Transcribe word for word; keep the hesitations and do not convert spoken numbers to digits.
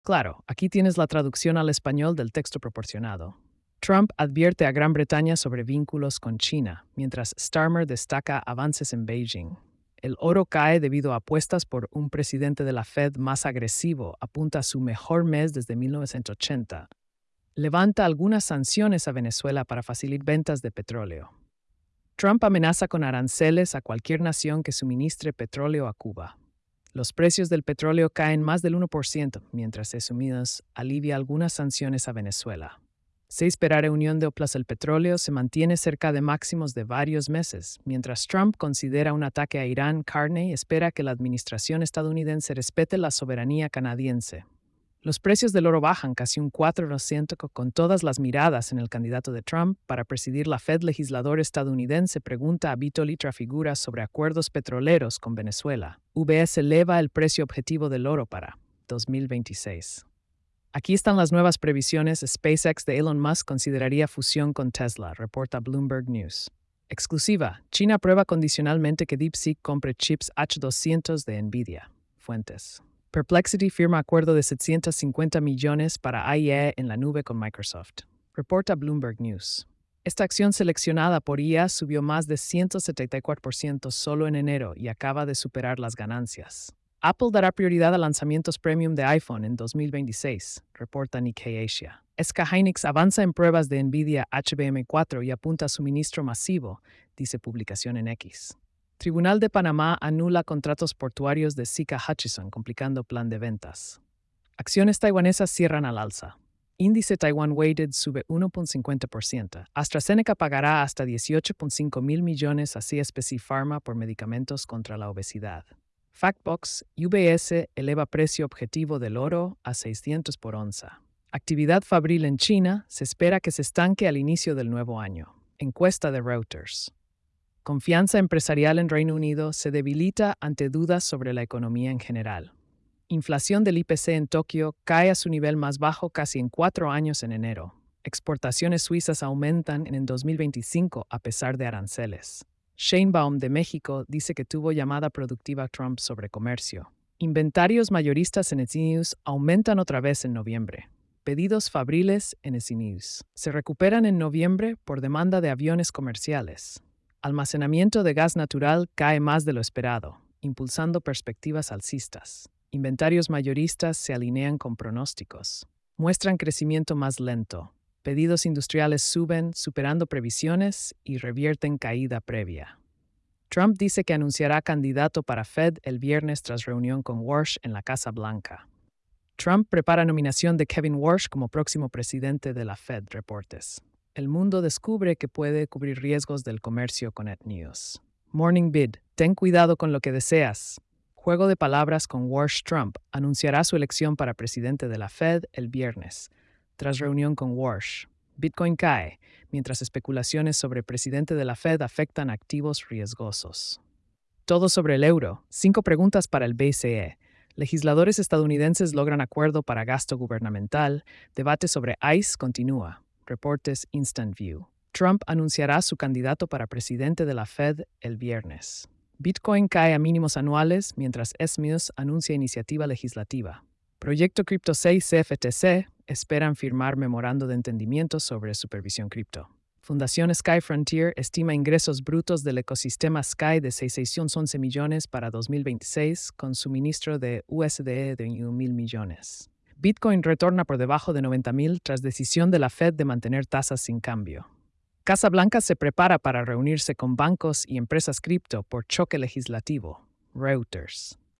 Claro, aquí tienes la traducción al español del texto proporcionado. Trump advierte a Gran Bretaña sobre vínculos con China, mientras Starmer destaca avances en Beijing. El oro cae debido a apuestas por un presidente de la Fed más agresivo, apunta a su mejor mes desde mil novecientos ochenta. Levanta algunas sanciones a Venezuela para facilitar ventas de petróleo. Trump amenaza con aranceles a cualquier nación que suministre petróleo a Cuba. Los precios del petróleo caen más del uno por ciento, mientras Estados Unidos alivia algunas sanciones a Venezuela. Se espera reunión de OPLAS. El petróleo se mantiene cerca de máximos de varios meses, mientras Trump considera un ataque a Irán. Carney espera que la administración estadounidense respete la soberanía canadiense. Los precios del oro bajan casi un cuatro por ciento con todas las miradas en el candidato de Trump para presidir la Fed. Legislador estadounidense pregunta a Vitaly Trafigura sobre acuerdos petroleros con Venezuela. U B S eleva el precio objetivo del oro para dos mil veintiséis. Aquí están las nuevas previsiones. SpaceX de Elon Musk consideraría fusión con Tesla, reporta Bloomberg News. Exclusiva. China aprueba condicionalmente que DeepSeek compre chips H doscientos de Nvidia. Fuentes. Perplexity firma acuerdo de setecientos cincuenta millones para I A en la nube con Microsoft. Reporta Bloomberg News. Esta acción seleccionada por I A subió más de ciento setenta y cuatro por ciento solo en enero y acaba de superar las ganancias. Apple dará prioridad a lanzamientos premium de iPhone en dos mil veintiséis, reporta Nikkei Asia. S K Hynix avanza en pruebas de Nvidia H B M cuatro y apunta a suministro masivo, dice publicación en X. Tribunal de Panamá anula contratos portuarios de Sika Hutchison, complicando plan de ventas. Acciones taiwanesas cierran al alza. Índice Taiwan Weighted sube uno punto cincuenta por ciento. AstraZeneca pagará hasta dieciocho punto cinco mil millones a C S P C Pharma por medicamentos contra la obesidad. Factbox, U B S eleva precio objetivo del oro a seiscientos por onza. Actividad fabril en China se espera que se estanque al inicio del nuevo año. Encuesta de Reuters. Confianza empresarial en Reino Unido se debilita ante dudas sobre la economía en general. Inflación del I P C en Tokio cae a su nivel más bajo casi en cuatro años en enero. Exportaciones suizas aumentan en el dos mil veinticinco a pesar de aranceles. Sheinbaum de México dice que tuvo llamada productiva Trump sobre comercio. Inventarios mayoristas en Etsy News aumentan otra vez en noviembre. Pedidos fabriles en Etsy News se recuperan en noviembre por demanda de aviones comerciales. Almacenamiento de gas natural cae más de lo esperado, impulsando perspectivas alcistas. Inventarios mayoristas se alinean con pronósticos. Muestran crecimiento más lento. Pedidos industriales suben, superando previsiones y revierten caída previa. Trump dice que anunciará candidato para Fed el viernes tras reunión con Walsh en la Casa Blanca. Trump prepara nominación de Kevin Walsh como próximo presidente de la Fed, reportes. El mundo descubre que puede cubrir riesgos del comercio con Etsy News. Morning Bid, ten cuidado con lo que deseas. Juego de palabras con Walsh. Trump anunciará su elección para presidente de la Fed el viernes, tras reunión con Walsh. Bitcoin cae, mientras especulaciones sobre presidente de la Fed afectan activos riesgosos. Todo sobre el euro. Cinco preguntas para el B C E. Legisladores estadounidenses logran acuerdo para gasto gubernamental. Debate sobre I C E continúa. Reportes Instant View. Trump anunciará su candidato para presidente de la Fed el viernes. Bitcoin cae a mínimos anuales, mientras S M U S anuncia iniciativa legislativa. Proyecto Cripto seis C F T C esperan firmar memorando de entendimiento sobre supervisión cripto. Fundación Sky Frontier estima ingresos brutos del ecosistema Sky de seiscientos once millones para dos mil veintiséis, con suministro de U S D E de un mil millones. Bitcoin retorna por debajo de noventa mil tras decisión de la Fed de mantener tasas sin cambio. Casa Blanca se prepara para reunirse con bancos y empresas cripto por choque legislativo. Reuters.